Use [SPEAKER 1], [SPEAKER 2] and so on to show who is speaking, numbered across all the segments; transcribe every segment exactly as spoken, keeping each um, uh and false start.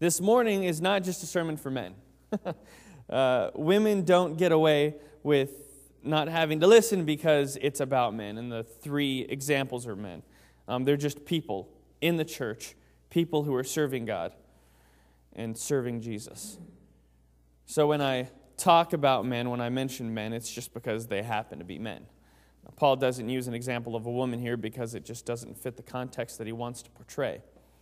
[SPEAKER 1] This morning is not just a sermon for men. uh, women don't get away with not having to listen because it's about men, and the three examples are men. Um, they're just people in the church, people who are serving God and serving Jesus. So when I talk about men, when I mention men, it's just because they happen to be men. Now, Paul doesn't use an example of a woman here because it just doesn't fit the context that he wants to portray.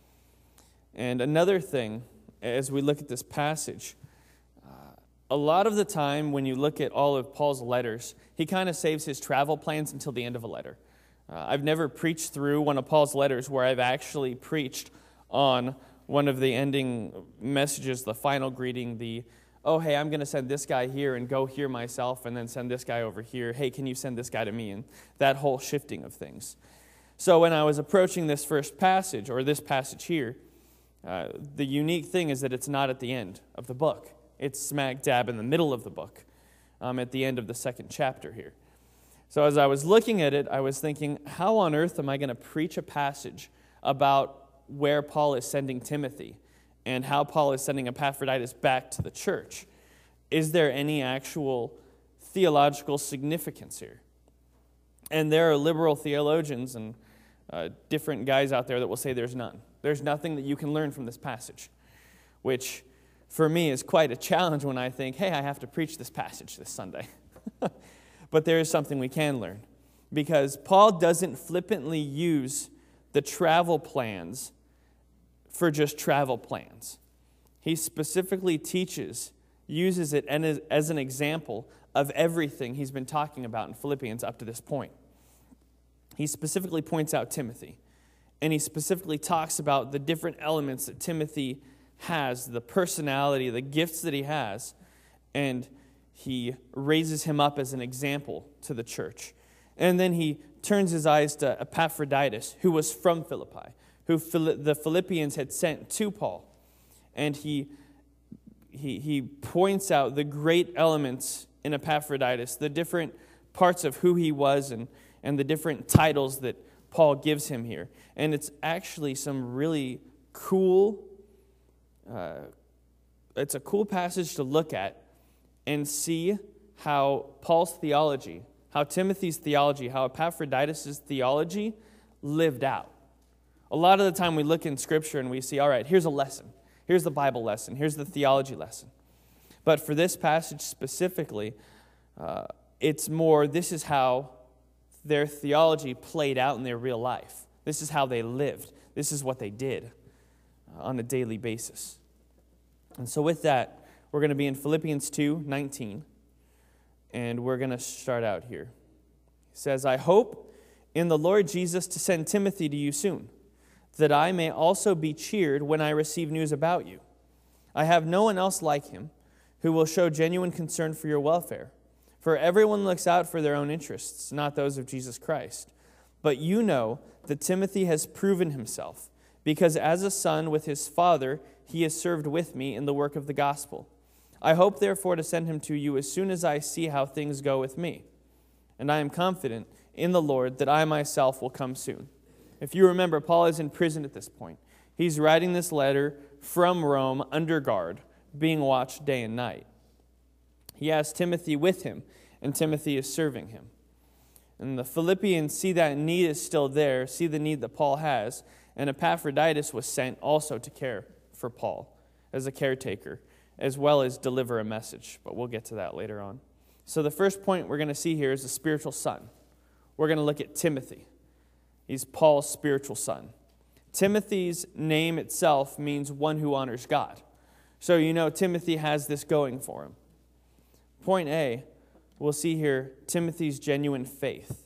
[SPEAKER 1] And another thing, as we look at this passage, uh, a lot of the time when you look at all of Paul's letters, he kind of saves his travel plans until the end of a letter. Uh, I've never preached through one of Paul's letters where I've actually preached on one of the ending messages, the final greeting, the, oh, hey, I'm going to send this guy here and go here myself and then send this guy over here. Hey, can you send this guy to me? And that whole shifting of things. So when I was approaching this first passage, or this passage here, uh, the unique thing is that it's not at the end of the book. It's smack dab in the middle of the book, um, at the end of the second chapter here. So as I was looking at it, I was thinking, how on earth am I going to preach a passage about where Paul is sending Timothy and how Paul is sending Epaphroditus back to the church? Is there any actual theological significance here? And there are liberal theologians and uh, different guys out there that will say there's none. There's nothing that you can learn from this passage, which for me is quite a challenge when I think, hey, I have to preach this passage this Sunday. But there is something we can learn, because Paul doesn't flippantly use the travel plans for just travel plans. He specifically teaches, uses it as an example of everything he's been talking about in Philippians up to this point. He specifically points out Timothy, and he specifically talks about the different elements that Timothy has, the personality, the gifts that he has, and he raises him up as an example to the church. And then he turns his eyes to Epaphroditus, who was from Philippi, who the Philippians had sent to Paul. And he, he, he points out the great elements in Epaphroditus, the different parts of who he was and, and the different titles that Paul gives him here. And it's actually some really cool, uh, it's a cool passage to look at and see how Paul's theology, how Timothy's theology, how Epaphroditus' theology lived out. A lot of the time we look in Scripture and we see, all right, here's a lesson. Here's the Bible lesson. Here's the theology lesson. But for this passage specifically, uh, it's more, this is how their theology played out in their real life. This is how they lived. This is what they did uh, on a daily basis. And so with that, we're going to be in Philippians two nineteen, and we're going to start out here. He says, I hope in the Lord Jesus to send Timothy to you soon, that I may also be cheered when I receive news about you. I have no one else like him who will show genuine concern for your welfare. For everyone looks out for their own interests, not those of Jesus Christ. But you know that Timothy has proven himself, because as a son with his father, he has served with me in the work of the gospel. I hope, therefore, to send him to you as soon as I see how things go with me. And I am confident in the Lord that I myself will come soon. If you remember, Paul is in prison at this point. He's writing this letter from Rome under guard, being watched day and night. He has Timothy with him, and Timothy is serving him. And the Philippians see that need is still there, see the need that Paul has, and Epaphroditus was sent also to care for Paul as a caretaker, as well as deliver a message. But we'll get to that later on. So the first point we're going to see here is the spiritual son. We're going to look at Timothy. He's Paul's spiritual son. Timothy's name itself means one who honors God. So you know Timothy has this going for him. Point A, we'll see here Timothy's genuine faith.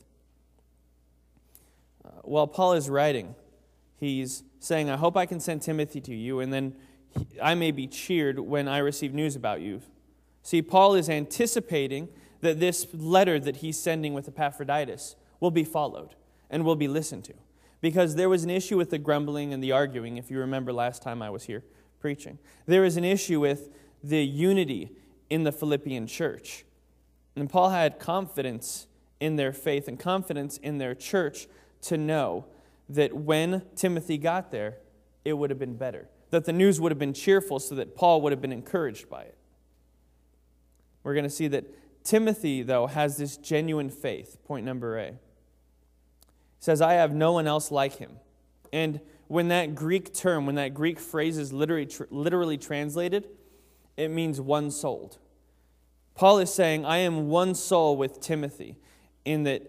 [SPEAKER 1] Uh, while Paul is writing, he's saying, I hope I can send Timothy to you, and then I may be cheered when I receive news about you. See, Paul is anticipating that this letter that he's sending with Epaphroditus will be followed and will be listened to. Because there was an issue with the grumbling and the arguing, if you remember last time I was here preaching. There was an issue with the unity in the Philippian church. And Paul had confidence in their faith and confidence in their church to know that when Timothy got there, it would have been better. that the news would have been cheerful so that Paul would have been encouraged by it. We're going to see that Timothy, though, has this genuine faith. Point number A. He says, I have no one else like him. And when that Greek term, when that Greek phrase is literally, literally translated, it means one-souled. Paul is saying, I am one soul with Timothy in that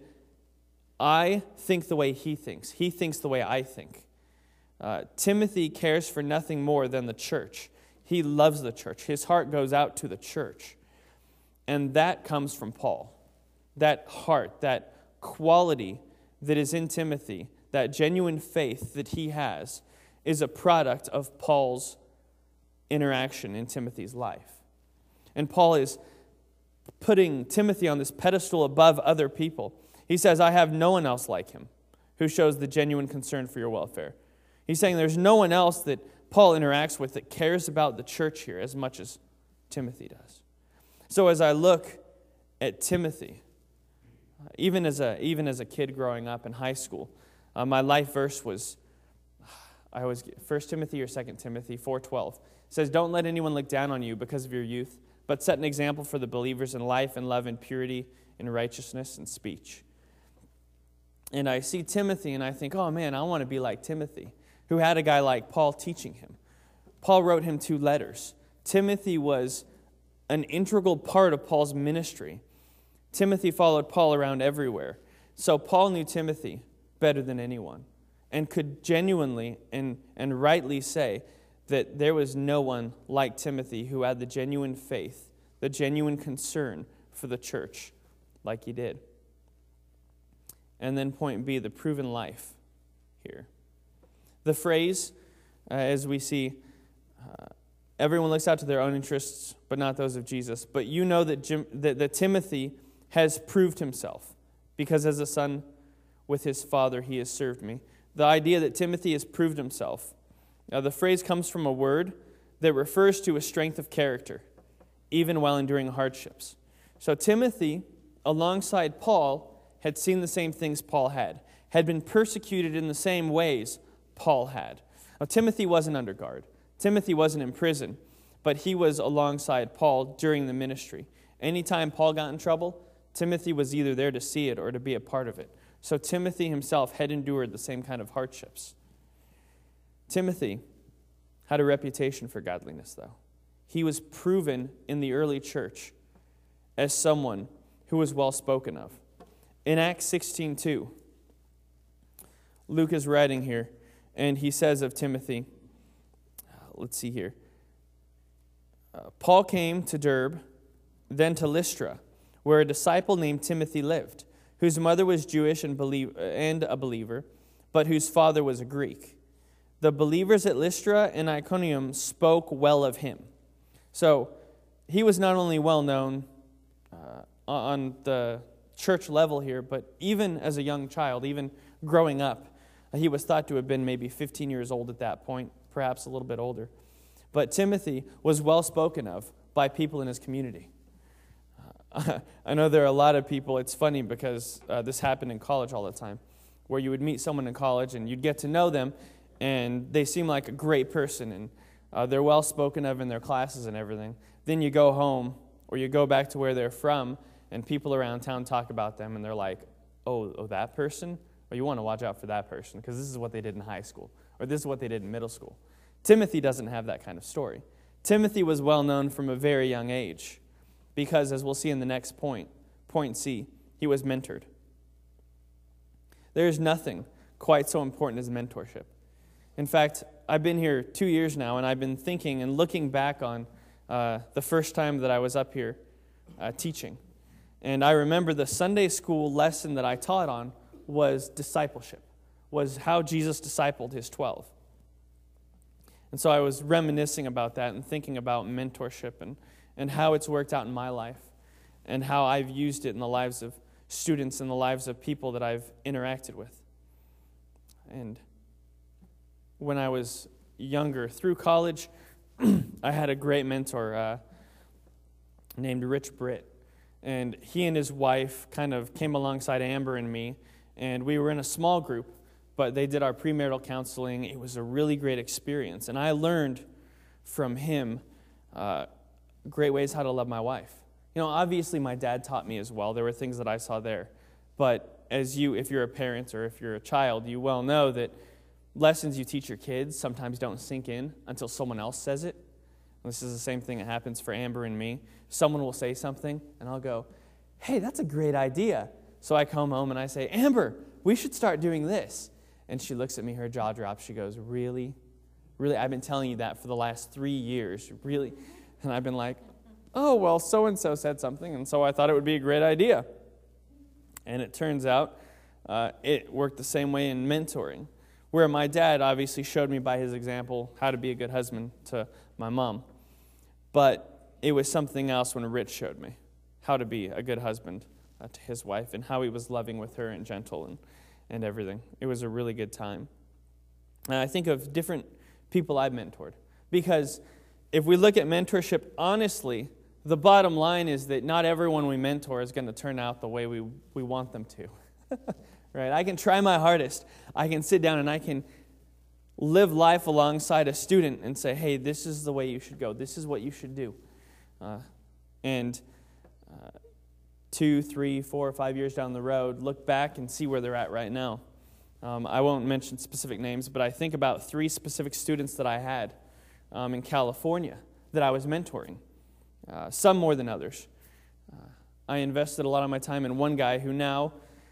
[SPEAKER 1] I think the way he thinks. He thinks the way I think. Uh, Timothy cares for nothing more than the church. He loves the church. His heart goes out to the church. And that comes from Paul. That heart, that quality that is in Timothy, that genuine faith that he has, is a product of Paul's interaction in Timothy's life. And Paul is putting Timothy on this pedestal above other people. He says, I have no one else like him who shows the genuine concern for your welfare. He's saying there's no one else that Paul interacts with that cares about the church here as much as Timothy does. So as I look at Timothy, even as a even as a kid growing up in high school, uh, my life verse was, I always get First Timothy or Second Timothy four twelve. It says, don't let anyone look down on you because of your youth, but set an example for the believers in life and love and purity and righteousness and speech. And I see Timothy and I think, oh man, I want to be like Timothy, who had a guy like Paul teaching him. Paul wrote him two letters. Timothy was an integral part of Paul's ministry. Timothy followed Paul around everywhere. So Paul knew Timothy better than anyone and could genuinely and, and rightly say that there was no one like Timothy who had the genuine faith, the genuine concern for the church like he did. And then point B, the proven life here. The phrase, uh, as we see, uh, everyone looks out to their own interests, but not those of Jesus. But you know that, Jim, that, that Timothy has proved himself, because as a son with his father he has served me. The idea that Timothy has proved himself. Now, the phrase comes from a word that refers to a strength of character, even while enduring hardships. So Timothy, alongside Paul, had seen the same things Paul had, had been persecuted in the same ways Paul had. Now, Timothy wasn't under guard. Timothy wasn't in prison, but he was alongside Paul during the ministry. Anytime Paul got in trouble, Timothy was either there to see it or to be a part of it. So Timothy himself had endured the same kind of hardships. Timothy had a reputation for godliness, though. He was proven in the early church as someone who was well spoken of. In Acts sixteen two, Luke is writing here, and he says of Timothy, let's see here, uh, Paul came to Derbe, then to Lystra, where a disciple named Timothy lived, whose mother was Jewish and, believe, and a believer, but whose father was a Greek. The believers at Lystra and Iconium spoke well of him. So he was not only well known uh, on the church level here, but even as a young child, even growing up, he was thought to have been maybe fifteen years old at that point, perhaps a little bit older. But Timothy was well spoken of by people in his community. Uh, I know there are a lot of people, it's funny because uh, this happened in college all the time, where you would meet someone in college and you'd get to know them, and they seem like a great person, and uh, they're well spoken of in their classes and everything. Then you go home, or you go back to where they're from, and people around town talk about them, and they're like, oh, oh that person? Well, you want to watch out for that person, because this is what they did in high school, or this is what they did in middle school. Timothy doesn't have that kind of story. Timothy was well known from a very young age, because, as we'll see in the next point, point C, he was mentored. There is nothing quite so important as mentorship. In fact, I've been here two years now, and I've been thinking and looking back on uh, the first time that I was up here uh, teaching. And I remember the Sunday school lesson that I taught on was discipleship, was how Jesus discipled his twelve. And so I was reminiscing about that and thinking about mentorship and, and how it's worked out in my life and how I've used it in the lives of students and the lives of people that I've interacted with. And when I was younger, through college, I had a great mentor uh, named Rich Britt. And he and his wife kind of came alongside Amber and me, and we were in a small group but they did our premarital counseling. It was a really great experience, and I learned from him uh, great ways how to love my wife. You know, obviously my dad taught me as well. There were things that I saw there, but as you, if you're a parent or if you're a child, you well know that lessons you teach your kids sometimes don't sink in until someone else says it. And this is the same thing that happens for Amber and me. Someone will say something, and I'll go, hey, that's a great idea. So I come home and I say, Amber, we should start doing this. And she looks at me, her jaw drops. She goes, really? Really? I've been telling you that for the last three years. Really? And I've been like, oh, well, so-and-so said something, and so I thought it would be a great idea. And it turns out uh, it worked the same way in mentoring, where my dad obviously showed me by his example how to be a good husband to my mom. But it was something else when Rich showed me how to be a good husband uh, to his wife and how he was loving with her and gentle and, and everything. It was a really good time. And I think of different people I've mentored, because if we look at mentorship honestly, the bottom line is that not everyone we mentor is going to turn out the way we, we want them to. Right? I can try my hardest. I can sit down and I can live life alongside a student and say, hey, this is the way you should go. This is what you should do. Uh, and uh, two, three, four, or five years down the road, look back and see where they're at right now. Um, I won't mention specific names, but I think about three specific students that I had um, in California that I was mentoring. Uh, some more than others. Uh, I invested a lot of my time in one guy who now,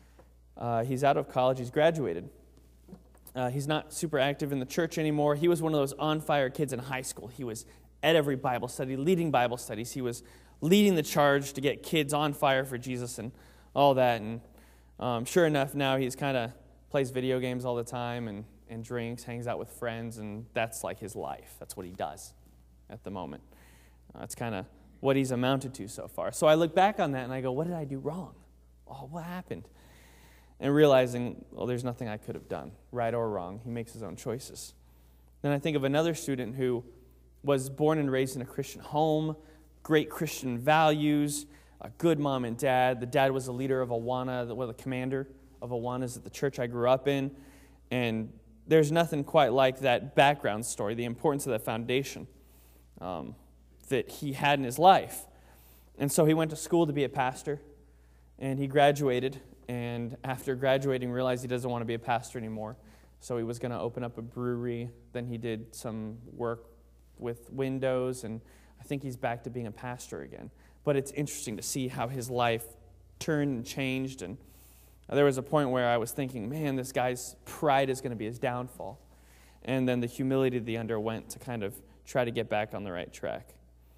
[SPEAKER 1] uh, he's out of college, he's graduated. Uh, he's not super active in the church anymore. He was one of those on-fire kids in high school. He was at every Bible study, leading Bible studies. He was leading the charge to get kids on fire for Jesus and all that. And um, sure enough, now he's kind of plays video games all the time and, and drinks, hangs out with friends, and that's like his life. That's what he does at the moment. Uh, that's kind of what he's amounted to so far. So I look back on that and I go, what did I do wrong? Oh, what happened? And realizing, well, there's nothing I could have done, right or wrong. He makes his own choices. Then I think of another student who was born and raised in a Christian home, great Christian values, a good mom and dad. The dad was a leader of Awana, the, well, the commander of Awanas at the church I grew up in. And there's nothing quite like that background story, the importance of that foundation. Um, that he had in his life. And so he went to school to be a pastor, and he graduated, and after graduating realized he doesn't want to be a pastor anymore. So he was going to open up a brewery. Then he did some work with windows, and I think he's back to being a pastor again. But it's interesting to see how his life turned and changed, and there was a point where I was thinking, man, this guy's pride is going to be his downfall. And then the humility that he underwent to kind of try to get back on the right track.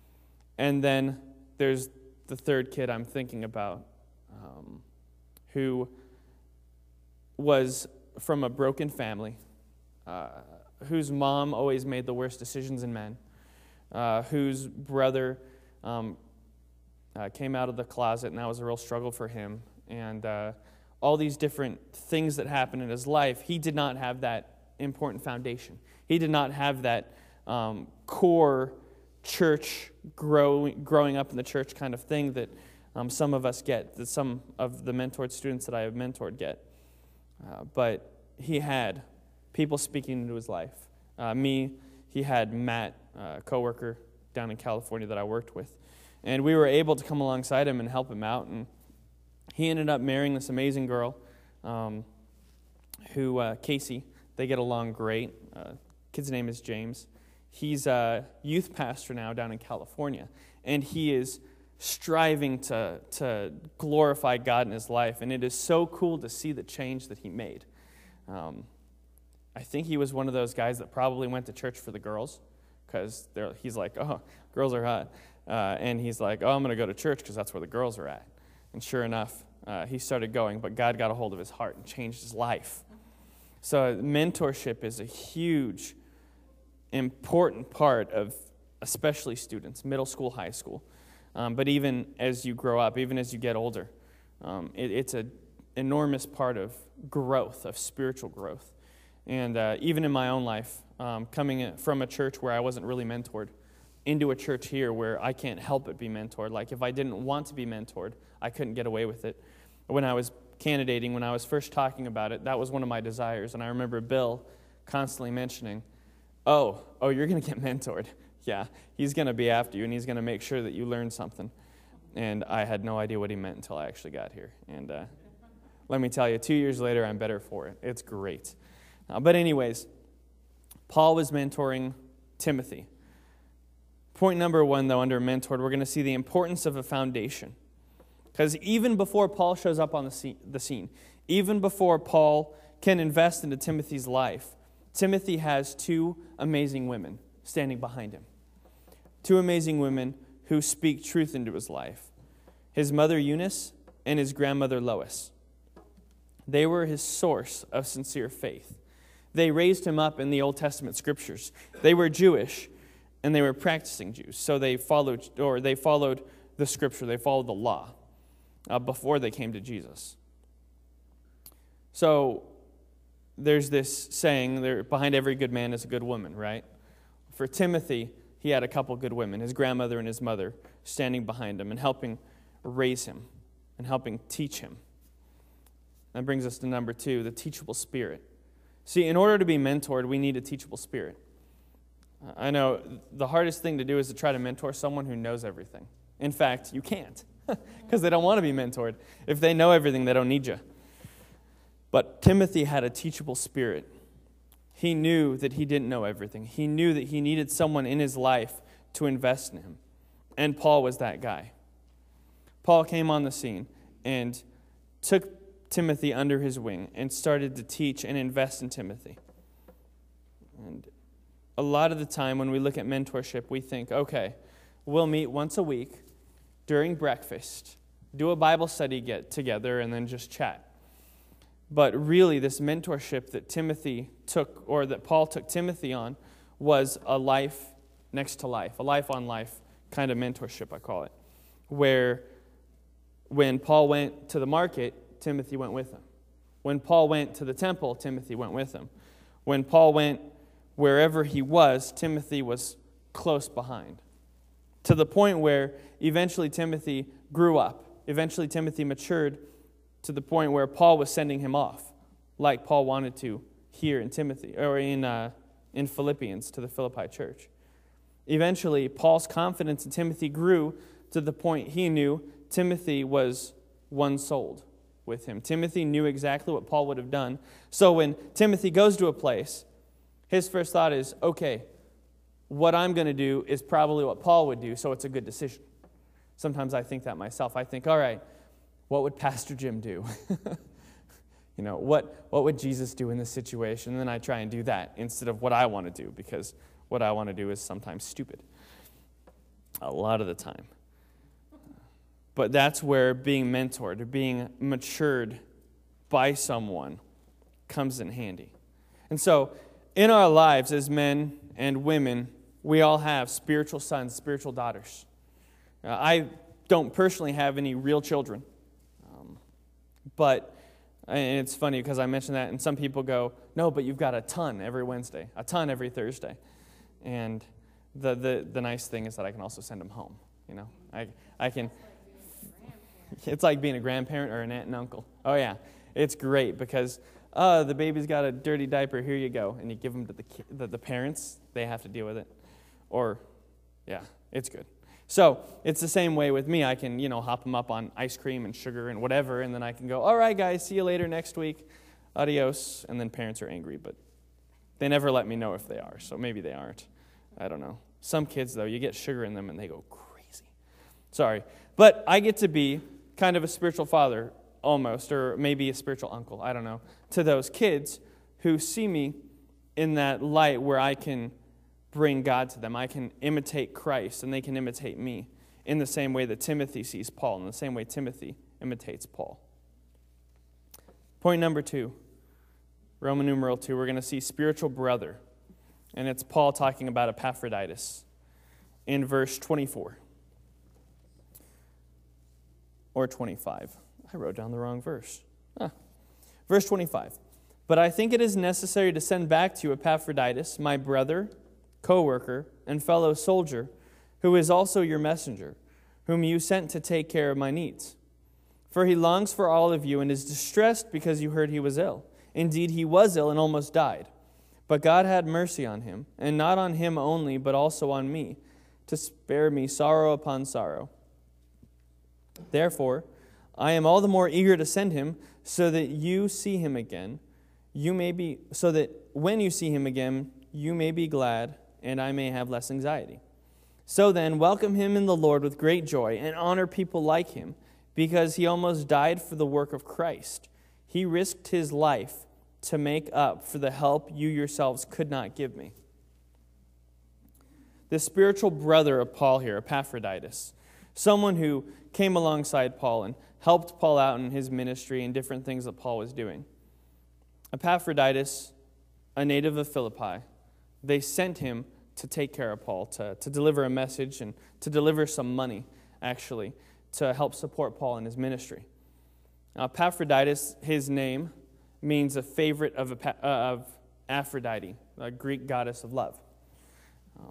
[SPEAKER 1] And then there's the third kid I'm thinking about, um, who was from a broken family, uh, whose mom always made the worst decisions in men, uh, whose brother um, uh, came out of the closet, and that was a real struggle for him. And uh, all these different things that happened in his life, he did not have that important foundation. He did not have that um, core church, grow, growing up in the church kind of thing that um, some of us get, that some of the mentored students that I have mentored get. Uh, but he had people speaking into his life. Uh, me, he had Matt, a coworker down in California that I worked with. And we were able to come alongside him and help him out. And he ended up marrying this amazing girl, um, who, uh, Casey, they get along great. Uh, kid's name is James. He's a youth pastor now down in California, and he is striving to, to glorify God in his life, and it is so cool to see the change that he made. Um, I think he was one of those guys that probably went to church for the girls, because he's like, oh, girls are hot, uh, and he's like, oh, I'm going to go to church because that's where the girls are at. And sure enough, uh, he started going, but God got a hold of his heart and changed his life. So mentorship is a huge important part of especially students, middle school, high school. Um, but even as you grow up, even as you get older, um, it, it's an enormous part of growth, of spiritual growth. And uh, even in my own life, um, coming from a church where I wasn't really mentored, into a church here where I can't help but be mentored. Like if I didn't want to be mentored, I couldn't get away with it. When I was candidating, when I was first talking about it, that was one of my desires. And I remember Bill constantly mentioning, oh, oh, you're going to get mentored. Yeah, he's going to be after you, and he's going to make sure that you learn something. And I had no idea what he meant until I actually got here. And uh, let me tell you, two years later, I'm better for it. It's great. Uh, but anyways, Paul was mentoring Timothy. Point number one, though, under mentored, we're going to see the importance of a foundation. Because even before Paul shows up on the scene, the scene, even before Paul can invest into Timothy's life, Timothy has two amazing women standing behind him. Two amazing women who speak truth into his life. His mother Eunice and his grandmother Lois. They were his source of sincere faith. They raised him up in the Old Testament scriptures. They were Jewish, and they were practicing Jews. So they followed, or they followed the scripture. They followed the law uh, before they came to Jesus. So there's this saying, there, behind every good man is a good woman, right? For Timothy, he had a couple good women, his grandmother and his mother, standing behind him and helping raise him and helping teach him. That brings us to number two, the teachable spirit. See, in order to be mentored, we need a teachable spirit. I know the hardest thing to do is to try to mentor someone who knows everything. In fact, you can't, because they don't want to be mentored. If they know everything, they don't need you. But Timothy had a teachable spirit. He knew that he didn't know everything. He knew that he needed someone in his life to invest in him. And Paul was that guy. Paul came on the scene and took Timothy under his wing and started to teach and invest in Timothy. And a lot of the time when we look at mentorship, we think, okay, we'll meet once a week during breakfast, do a Bible study get together, and then just chat. But really, this mentorship that Timothy took, or that Paul took Timothy on, was a life next to life, a life-on-life kind of mentorship, I call it, where when Paul went to the market, Timothy went with him. When Paul went to the temple, Timothy went with him. When Paul went wherever he was, Timothy was close behind. To the point where eventually Timothy grew up. Eventually Timothy matured to the point where Paul was sending him off, like Paul wanted to here in Timothy, or in uh, in Philippians to the Philippi church. Eventually, Paul's confidence in Timothy grew to the point he knew Timothy was one-souled with him. Timothy knew exactly what Paul would have done. So when Timothy goes to a place, his first thought is, okay, what I'm going to do is probably what Paul would do, so it's a good decision. Sometimes I think that myself. I think, all right, what would Pastor Jim do? you know, what, what would Jesus do in this situation? And then I try and do that instead of what I want to do, because what I want to do is sometimes stupid. A lot of the time. But that's where being mentored, or being matured by someone comes in handy. And so, in our lives as men and women, we all have spiritual sons, spiritual daughters. Uh, I don't personally have any real children. Um, but, and it's funny because I mentioned that, and some people go, no, but you've got a ton every Wednesday, a ton every Thursday. And the, the, the nice thing is that I can also send them home. You know, I I can... It's like being a grandparent or an aunt and uncle. Oh, yeah. It's great because, oh, the baby's got a dirty diaper. Here you go. And you give them to the, the, the parents. They have to deal with it. Or, yeah, it's good. So it's the same way with me. I can, you know, hop them up on ice cream and sugar and whatever, and then I can go, all right, guys, see you later next week. Adios. And then parents are angry, but they never let me know if they are, so maybe they aren't. I don't know. Some kids, though, you get sugar in them and they go crazy. Sorry. But I get to be kind of a spiritual father, almost, or maybe a spiritual uncle, I don't know, to those kids who see me in that light where I can bring God to them. I can imitate Christ, and they can imitate me in the same way that Timothy sees Paul, in the same way Timothy imitates Paul. Point number two, Roman numeral two, we're going to see spiritual brother, and it's Paul talking about Epaphroditus in verse twenty-four. Or twenty-five. I wrote down the wrong verse. Ah. Verse twenty-five. But I think it is necessary to send back to you Epaphroditus, my brother, co-worker, and fellow soldier, who is also your messenger, whom you sent to take care of my needs. For he longs for all of you and is distressed because you heard he was ill. Indeed, he was ill and almost died. But God had mercy on him, and not on him only, but also on me, to spare me sorrow upon sorrow. Therefore, I am all the more eager to send him, so that you see him again. You may be, so that when you see him again, you may be glad, and I may have less anxiety. So then, welcome him in the Lord with great joy, and honor people like him, because he almost died for the work of Christ. He risked his life to make up for the help you yourselves could not give me. The spiritual brother of Paul here, Epaphroditus, someone who came alongside Paul and helped Paul out in his ministry and different things that Paul was doing. Epaphroditus, a native of Philippi, they sent him to take care of Paul, to, to deliver a message and to deliver some money, actually, to help support Paul in his ministry. Now, Epaphroditus, his name, means a favorite of, uh, of Aphrodite, a Greek goddess of love. Um,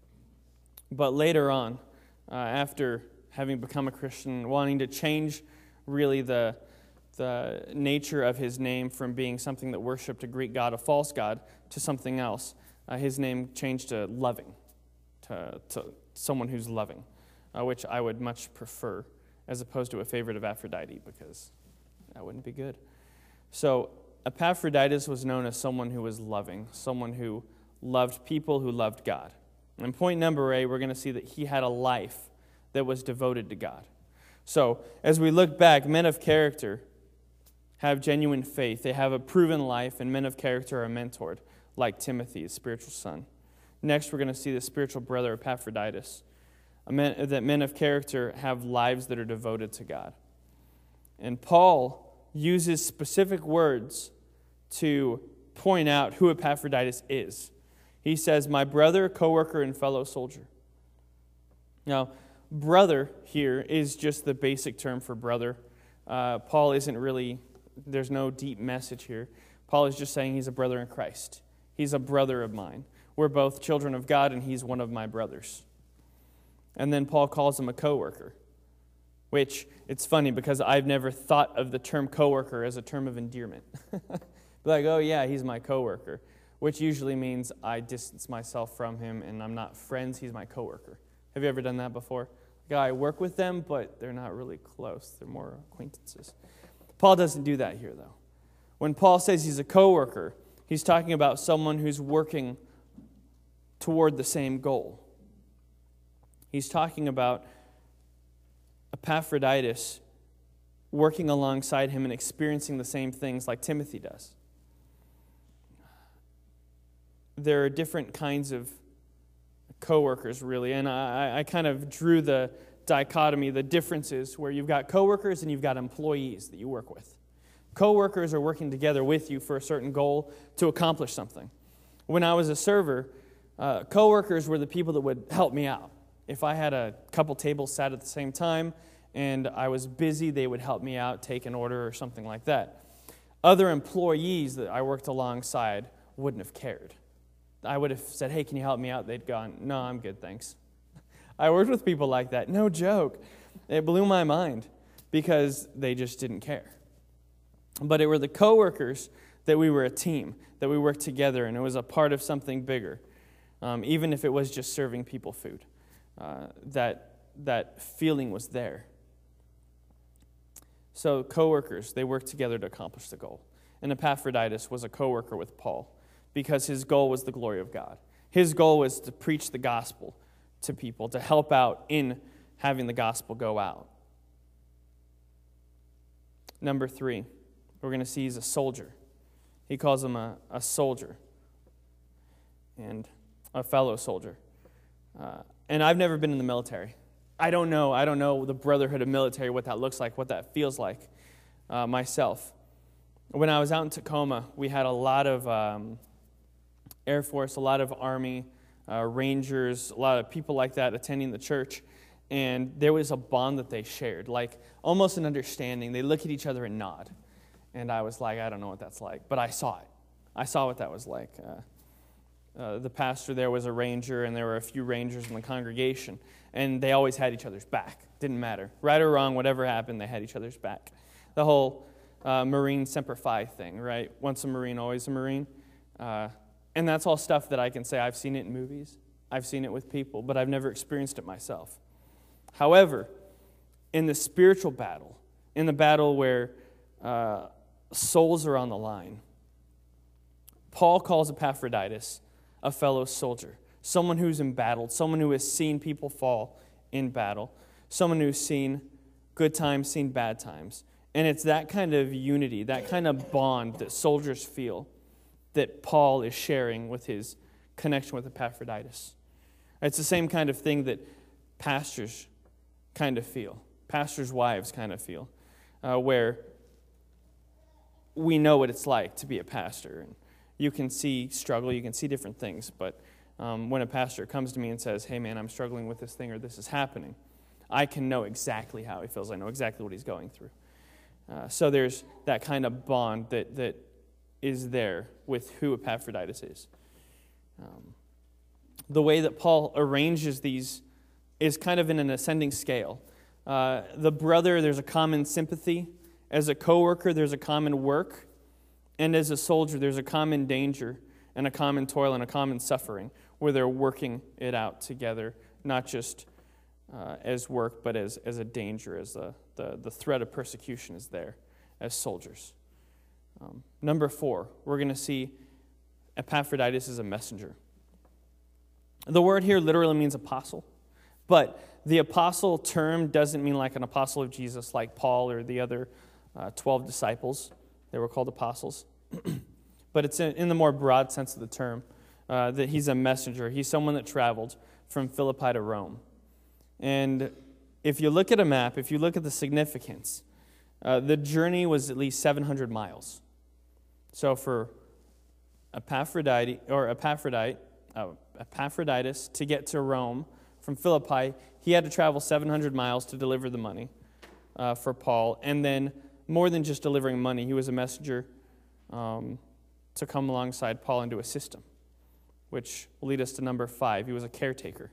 [SPEAKER 1] but later on, uh, after having become a Christian, wanting to change really the, the nature of his name from being something that worshipped a Greek god, a false god, to something else, uh, his name changed to loving, to, to someone who's loving, uh, which I would much prefer as opposed to a favorite of Aphrodite, because that wouldn't be good. So Epaphroditus was known as someone who was loving, someone who loved people, who loved God. And point number eight, we're going to see that he had a life that was devoted to God. So as we look back, men of character have genuine faith. They have a proven life, and men of character are mentored, like Timothy, his spiritual son. Next, we're going to see the spiritual brother Epaphroditus, men, that men of character have lives that are devoted to God. And Paul uses specific words to point out who Epaphroditus is. He says, my brother, co-worker, and fellow soldier. Now, brother here is just the basic term for brother. Uh, Paul isn't really, there's no deep message here. Paul is just saying he's a brother in Christ. He's a brother of mine. We're both children of God, and he's one of my brothers. And then Paul calls him a co-worker, which it's funny because I've never thought of the term coworker as a term of endearment. Like, oh yeah, he's my coworker, which usually means I distance myself from him and I'm not friends, he's my coworker. Have you ever done that before? Like, I work with them, but they're not really close. They're more acquaintances. Paul doesn't do that here, though. When Paul says he's a coworker, he's talking about someone who's working toward the same goal. He's talking about Epaphroditus working alongside him and experiencing the same things like Timothy does. There are different kinds of co-workers, really, and I, I kind of drew the dichotomy, the differences, where you've got co-workers and you've got employees that you work with. Co-workers are working together with you for a certain goal to accomplish something. When I was a server, uh, co-workers were the people that would help me out. If I had a couple tables sat at the same time and I was busy, they would help me out, take an order or something like that. Other employees that I worked alongside wouldn't have cared. I would have said, hey, can you help me out? They'd gone, no, I'm good, thanks. I worked with people like that, no joke. It blew my mind because they just didn't care. But it were the coworkers that we were a team, that we worked together, and it was a part of something bigger, um, even if it was just serving people food. Uh, that, that feeling was there. So coworkers, they worked together to accomplish the goal. And Epaphroditus was a coworker with Paul, because his goal was the glory of God. His goal was to preach the gospel to people, to help out in having the gospel go out. Number three, we're going to see he's a soldier. He calls him a, a soldier and a fellow soldier. Uh, and I've never been in the military. I don't know. I don't know the brotherhood of military, what that looks like, what that feels like uh, myself. When I was out in Tacoma, we had a lot of Um, Air Force, a lot of Army, uh, Rangers, a lot of people like that attending the church. And there was a bond that they shared, like almost an understanding. They look at each other and nod. And I was like, I don't know what that's like. But I saw it. I saw what that was like. Uh, uh, the pastor there was a ranger, and there were a few rangers in the congregation, and they always had each other's back. Didn't matter. Right or wrong, whatever happened, they had each other's back. The whole uh, Marine Semper Fi thing, right? Once a Marine, always a Marine. Uh, and that's all stuff that I can say. I've seen it in movies. I've seen it with people, but I've never experienced it myself. However, in the spiritual battle, in the battle where uh, souls are on the line, Paul calls Epaphroditus a fellow soldier, someone who's embattled, someone who has seen people fall in battle, someone who's seen good times, seen bad times. And it's that kind of unity, that kind of bond that soldiers feel that Paul is sharing with his connection with Epaphroditus. It's the same kind of thing that pastors kind of feel, pastors' wives kind of feel, uh, where we know what it's like to be a pastor. And you can see struggle, you can see different things, but um, when a pastor comes to me and says, hey man, I'm struggling with this thing or this is happening, I can know exactly how he feels. I know exactly what he's going through. Uh, so there's that kind of bond that, that is there with who Epaphroditus is. Um, the way that Paul arranges these is kind of in an ascending scale. Uh, the brother, there's a common sympathy. As a coworker, there's a common work. And as a soldier, there's a common danger and a common toil and a common suffering where they're working it out together, not just uh, as work, but as, as a danger, as the, the, the threat of persecution is there as soldiers. Um, number four, we're going to see Epaphroditus is a messenger. The word here literally means apostle, but the apostle term doesn't mean like an apostle of Jesus like Paul or the other uh, twelve disciples. They were called apostles. But it's in, in the more broad sense of the term, uh, that he's a messenger. He's someone that traveled from Philippi to Rome. And if you look at a map, if you look at the significance, uh, the journey was at least seven hundred miles. So for Epaphroditus, or Epaphrodite, uh, Epaphroditus to get to Rome from Philippi, he had to travel seven hundred miles to deliver the money uh, for Paul. And then more than just delivering money, he was a messenger um, to come alongside Paul and to assist him, which will lead us to number five. He was a caretaker.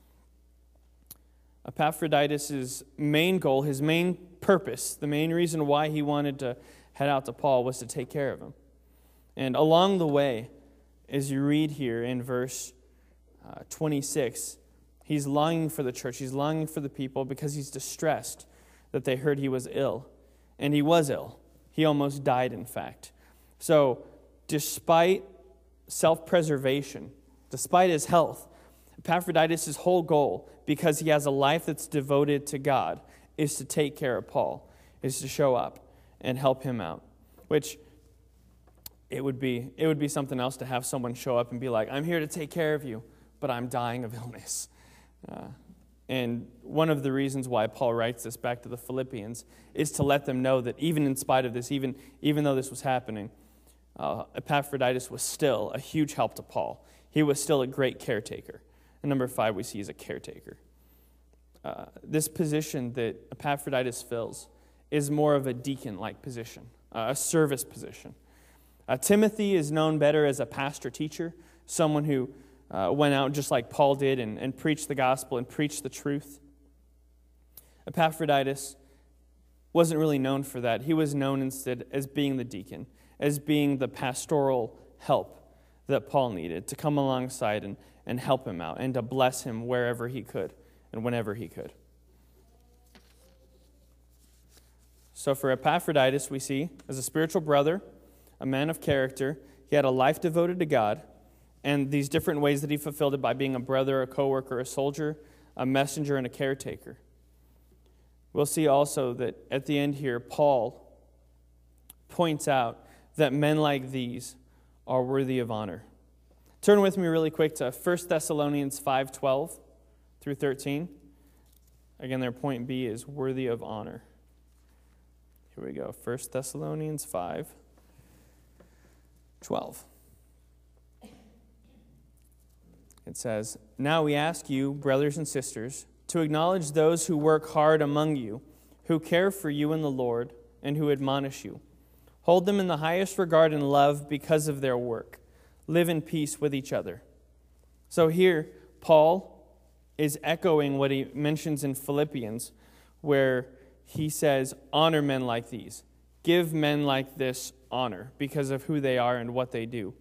[SPEAKER 1] Epaphroditus' main goal, his main purpose, the main reason why he wanted to head out to Paul was to take care of him. And along the way, as you read here in verse uh, twenty-six, he's longing for the church. He's longing for the people because he's distressed that they heard he was ill. And he was ill. He almost died, in fact. So, despite self-preservation, despite his health, Epaphroditus' whole goal, because he has a life that's devoted to God, is to take care of Paul, is to show up and help him out. Which, it would be it would be something else to have someone show up and be like, I'm here to take care of you, but I'm dying of illness. Uh, and one of the reasons why Paul writes this back to the Philippians is to let them know that even in spite of this, even, even though this was happening, uh, Epaphroditus was still a huge help to Paul. He was still a great caretaker. And number five, we see he's a caretaker. Uh, this position that Epaphroditus fills is more of a deacon-like position, uh, a service position. Uh, Timothy is known better as a pastor-teacher, someone who uh, went out just like Paul did and, and preached the gospel and preached the truth. Epaphroditus wasn't really known for that. He was known instead as being the deacon, as being the pastoral help that Paul needed to come alongside and, and help him out and to bless him wherever he could and whenever he could. So for Epaphroditus, we see as a spiritual brother, a man of character, he had a life devoted to God, and these different ways that he fulfilled it by being a brother, a co-worker, a soldier, a messenger, and a caretaker. We'll see also that at the end here, Paul points out that men like these are worthy of honor. Turn with me really quick to First Thessalonians five twelve through thirteen. Again, their point B is worthy of honor. Here we go. First Thessalonians five twelve. It says, "Now we ask you, brothers and sisters, to acknowledge those who work hard among you, who care for you in the Lord, and who admonish you. Hold them in the highest regard and love because of their work. Live in peace with each other. So here, Paul is echoing what he mentions in Philippians, where he says, honor men like these. Give men like this honor because of who they are and what they do.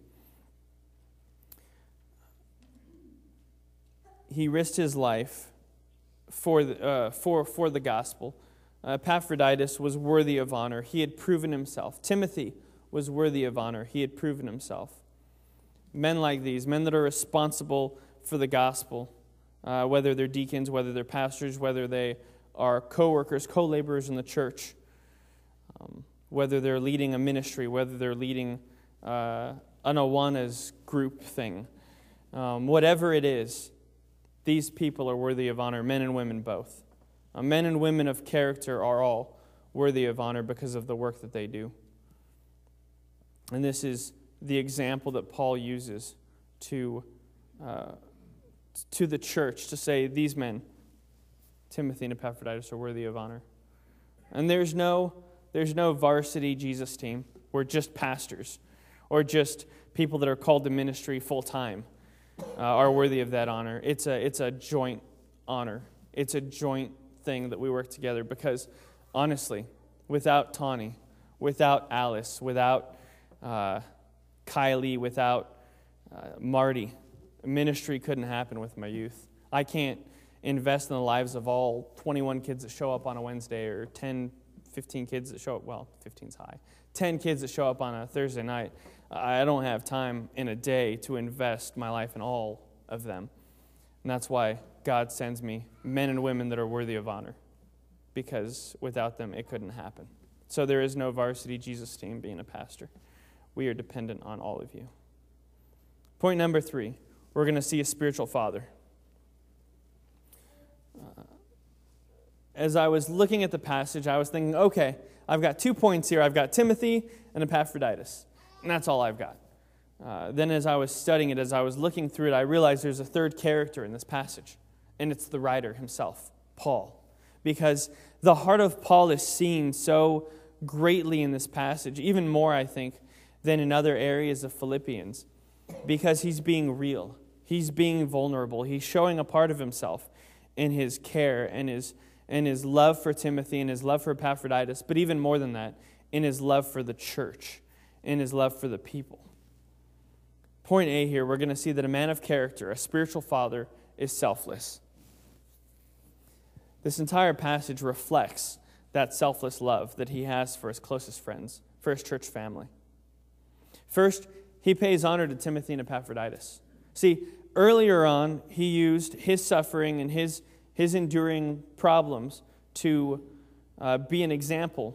[SPEAKER 1] He risked his life for the, uh, for, for the gospel. Uh, Epaphroditus was worthy of honor. He had proven himself. Timothy was worthy of honor. He had proven himself. Men like these, men that are responsible for the gospel, uh, whether they're deacons, whether they're pastors, whether they are co-workers, co-laborers in the church, um, whether they're leading a ministry, whether they're leading uh, an Awanas group thing, um, whatever it is, these people are worthy of honor, men and women both. Uh, men and women of character are all worthy of honor because of the work that they do. And this is the example that Paul uses to, uh, to the church to say these men, Timothy and Epaphroditus, are worthy of honor. And there's no, there's no varsity Jesus team. We're just pastors or just people that are called to ministry full time. Uh, are worthy of that honor. It's a it's a joint honor. It's a joint thing that we work together because, honestly, without Tawny, without Alice, without uh, Kylie, without uh, Marty, ministry couldn't happen with my youth. I can't invest in the lives of all twenty-one kids that show up on a Wednesday or ten, fifteen kids that show up, well, fifteen's high, ten kids that show up on a Thursday night. I don't have time in a day to invest my life in all of them. And that's why God sends me men and women that are worthy of honor, because without them it couldn't happen. So there is no varsity Jesus team being a pastor. We are dependent on all of you. Point number three, we're going to see a spiritual father. Uh, as I was looking at the passage, I was thinking, okay, I've got two points here. I've got Timothy and Epaphroditus. And that's all I've got. Uh, then as I was studying it, as I was looking through it, I realized there's a third character in this passage. And it's the writer himself, Paul. Because the heart of Paul is seen so greatly in this passage, even more, I think, than in other areas of Philippians. Because he's being real. He's being vulnerable. He's showing a part of himself in his care and his, and his love for Timothy and his love for Epaphroditus. But even more than that, in his love for the church. In his love for the people. Point A here, we're going to see that a man of character, a spiritual father, is selfless. This entire passage reflects that selfless love that he has for his closest friends, for his church family. First, he pays honor to Timothy and Epaphroditus. See, earlier on, he used his suffering and his, his enduring problems to uh, be an example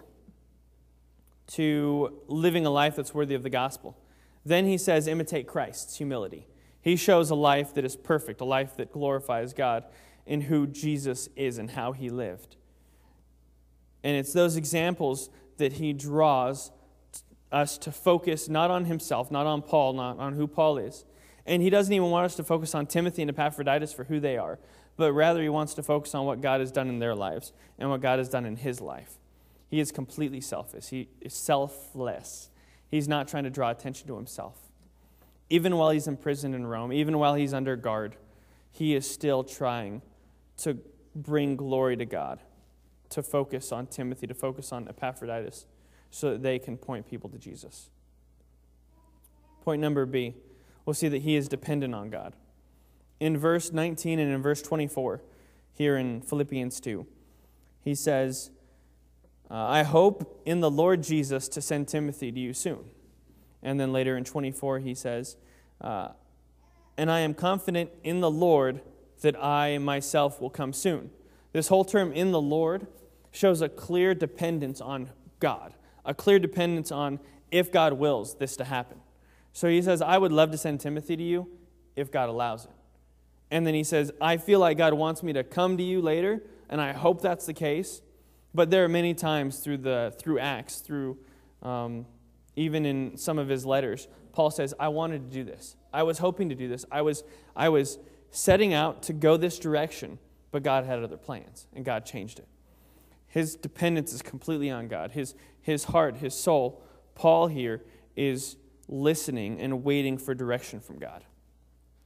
[SPEAKER 1] to living a life that's worthy of the gospel. Then he says, imitate Christ's humility. He shows a life that is perfect, a life that glorifies God in who Jesus is and how he lived. And it's those examples that he draws us to focus not on himself, not on Paul, not on who Paul is. And he doesn't even want us to focus on Timothy and Epaphroditus for who they are, but rather he wants to focus on what God has done in their lives and what God has done in his life. He is completely selfish. He is selfless. He's not trying to draw attention to himself. Even while he's imprisoned in Rome, even while he's under guard, he is still trying to bring glory to God, to focus on Timothy, to focus on Epaphroditus, so that they can point people to Jesus. Point number B, we'll see that he is dependent on God. In verse nineteen and in verse twenty-four, here in Philippians two, he says, Uh, I hope in the Lord Jesus to send Timothy to you soon. And then later in twenty-four he says, uh, and I am confident in the Lord that I myself will come soon. This whole term, in the Lord, shows a clear dependence on God. A clear dependence on if God wills this to happen. So he says, I would love to send Timothy to you if God allows it. And then he says, I feel like God wants me to come to you later, and I hope that's the case. But there are many times through the through Acts, through um, even in some of his letters, Paul says, I wanted to do this. I was hoping to do this. I was I was setting out to go this direction, but God had other plans, and God changed it. His dependence is completely on God. His, his heart, his soul, Paul here is listening and waiting for direction from God.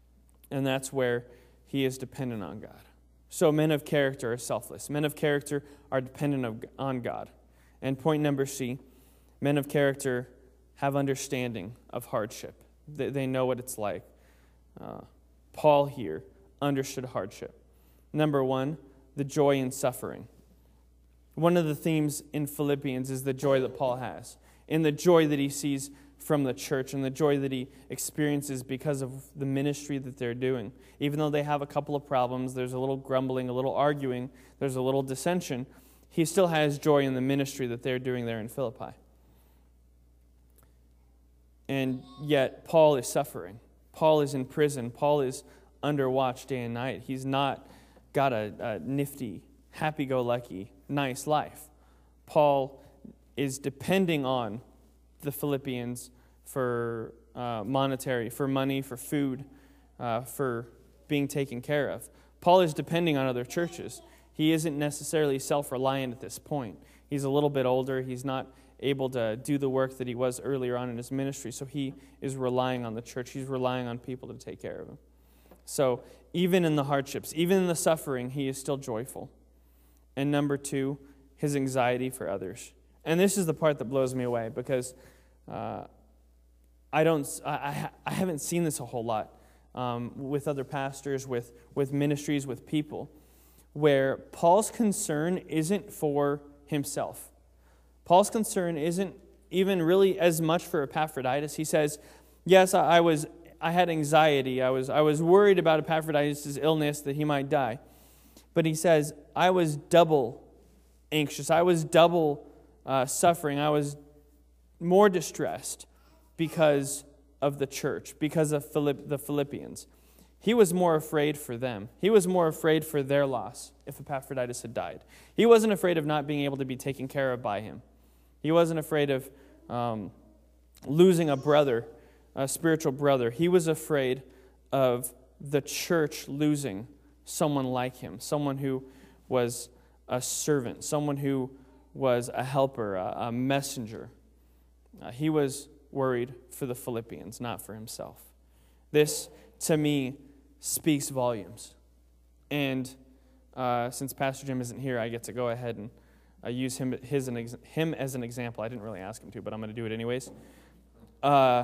[SPEAKER 1] And that's where he is dependent on God. So men of character are selfless. Men of character are dependent on God. And point number C, men of character have understanding of hardship. They, they know what it's like. Uh, Paul here understood hardship. Number one, the joy in suffering. One of the themes in Philippians is the joy that Paul has, and the joy that he sees from the church, and the joy that he experiences because of the ministry that they're doing. Even though they have a couple of problems, there's a little grumbling, a little arguing, there's a little dissension, he still has joy in the ministry that they're doing there in Philippi. And yet, Paul is suffering. Paul is in prison. Paul is under watch day and night. He's not got a, a nifty, happy-go-lucky, nice life. Paul is depending on the Philippians for uh, monetary, for money, for food, uh, for being taken care of. Paul is depending on other churches. He isn't necessarily self-reliant at this point. He's a little bit older. He's not able to do the work that he was earlier on in his ministry, so he is relying on the church. He's relying on people to take care of him. So even in the hardships, even in the suffering, he is still joyful. And number two, his anxiety for others. And this is the part that blows me away, because uh, I don't, I, I haven't seen this a whole lot um, with other pastors, with with ministries, with people, where Paul's concern isn't for himself. Paul's concern isn't even really as much for Epaphroditus. He says, "Yes, I, I was, I had anxiety. I was, I was worried about Epaphroditus' illness, that he might die." But he says, "I was double anxious. I was double uh, suffering. I was more distressed because of the church, because of Philipp, the Philippians." He was more afraid for them. He was more afraid for their loss if Epaphroditus had died. He wasn't afraid of not being able to be taken care of by him. He wasn't afraid of um, losing a brother, a spiritual brother. He was afraid of the church losing someone like him, someone who was a servant, someone who was a helper, a, a messenger. Uh, he was worried for the Philippians, not for himself. This, to me, speaks volumes. And uh, since Pastor Jim isn't here, I get to go ahead and uh, use him, his, an ex- him as an example. I didn't really ask him to, but I'm going to do it anyways. Uh,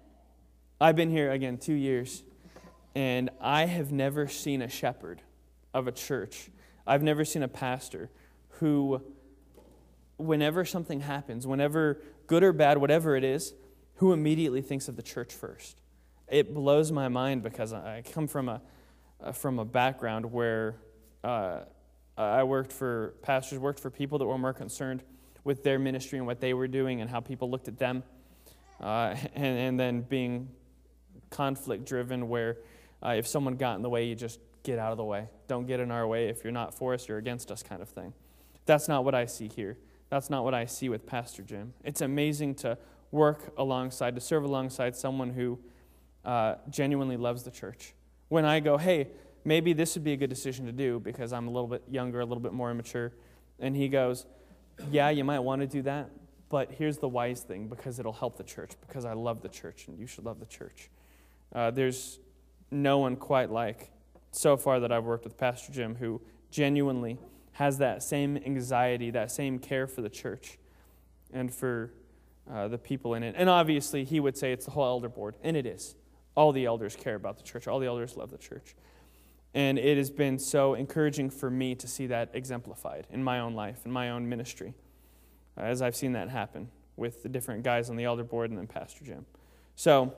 [SPEAKER 1] I've been here, again, two years, and I have never seen a shepherd of a church. I've never seen a pastor who, whenever something happens, whenever good or bad, whatever it is, who immediately thinks of the church first. It blows my mind, because I come from a uh, from a background where uh, I worked for pastors, worked for people that were more concerned with their ministry and what they were doing and how people looked at them, uh, and, and then being conflict-driven, where uh, if someone got in the way, you just get out of the way. Don't get in our way. If you're not for us, you're against us, kind of thing. That's not what I see here. That's not what I see with Pastor Jim. It's amazing to work alongside, to serve alongside someone who uh, genuinely loves the church. When I go, hey, maybe this would be a good decision to do because I'm a little bit younger, a little bit more immature, and he goes, yeah, you might want to do that, but here's the wise thing, because it'll help the church, because I love the church, and you should love the church. Uh, there's no one quite like, so far that I've worked with Pastor Jim, who genuinely has that same anxiety, that same care for the church and for uh, the people in it. And obviously, he would say it's the whole elder board, and it is. All the elders care about the church. All the elders love the church. And it has been so encouraging for me to see that exemplified in my own life, in my own ministry, uh, as I've seen that happen with the different guys on the elder board and then Pastor Jim. So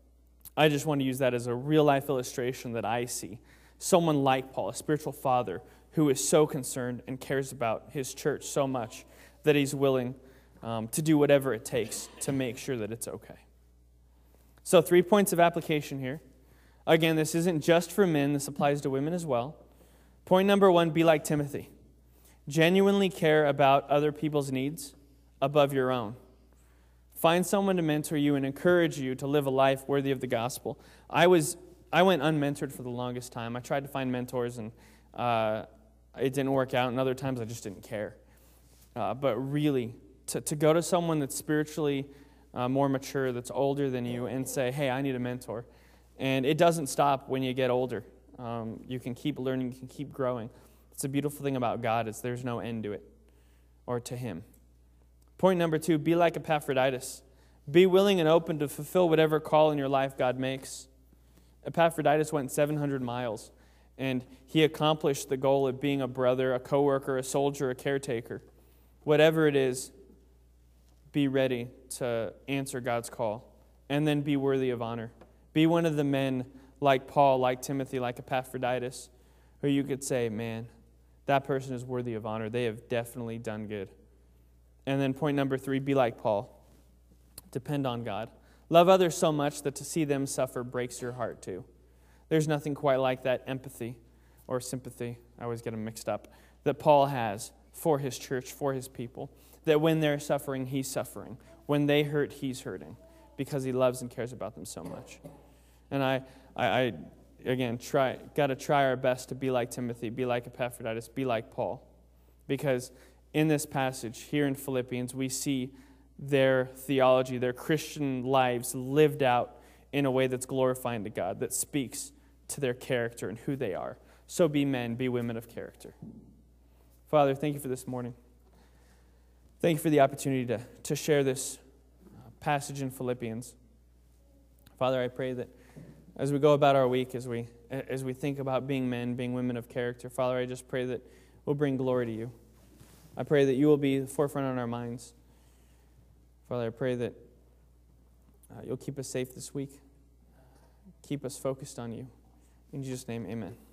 [SPEAKER 1] I just want to use that as a real-life illustration that I see. Someone like Paul, a spiritual father, who is so concerned and cares about his church so much that he's willing um, to do whatever it takes to make sure that it's okay. So three points of application here. Again, this isn't just for men. This applies to women as well. Point number one, be like Timothy. Genuinely care about other people's needs above your own. Find someone to mentor you and encourage you to live a life worthy of the gospel. I was I went unmentored for the longest time. I tried to find mentors, and uh, it didn't work out, and other times I just didn't care. Uh, but really, to, to go to someone that's spiritually uh, more mature, that's older than you, and say, hey, I need a mentor. And it doesn't stop when you get older. Um, you can keep learning, you can keep growing. It's a beautiful thing about God is there's no end to it or to him. Point number two, be like Epaphroditus. Be willing and open to fulfill whatever call in your life God makes. Epaphroditus went seven hundred miles, and he accomplished the goal of being a brother, a coworker, a soldier, a caretaker. Whatever it is, be ready to answer God's call, and then be worthy of honor. Be one of the men like Paul, like Timothy, like Epaphroditus, who you could say, man, that person is worthy of honor. They have definitely done good. And then point number three, be like Paul. Depend on God. Love others so much that to see them suffer breaks your heart too. There's nothing quite like that empathy or sympathy, I always get them mixed up, that Paul has for his church, for his people. That when they're suffering, he's suffering. When they hurt, he's hurting. Because he loves and cares about them so much. And I, I, I again, try got to try our best to be like Timothy, be like Epaphroditus, be like Paul. Because in this passage, here in Philippians, we see their theology, their Christian lives lived out in a way that's glorifying to God, that speaks to their character and who they are. So be men, be women of character. Father, thank you for this morning. Thank you for the opportunity to, to share this passage in Philippians. Father, I pray that as we go about our week, as we as we think about being men, being women of character, Father, I just pray that we'll bring glory to you. I pray that you will be the forefront on our minds. Father, I pray that uh, you'll keep us safe this week. Keep us focused on you. In Jesus' name, amen.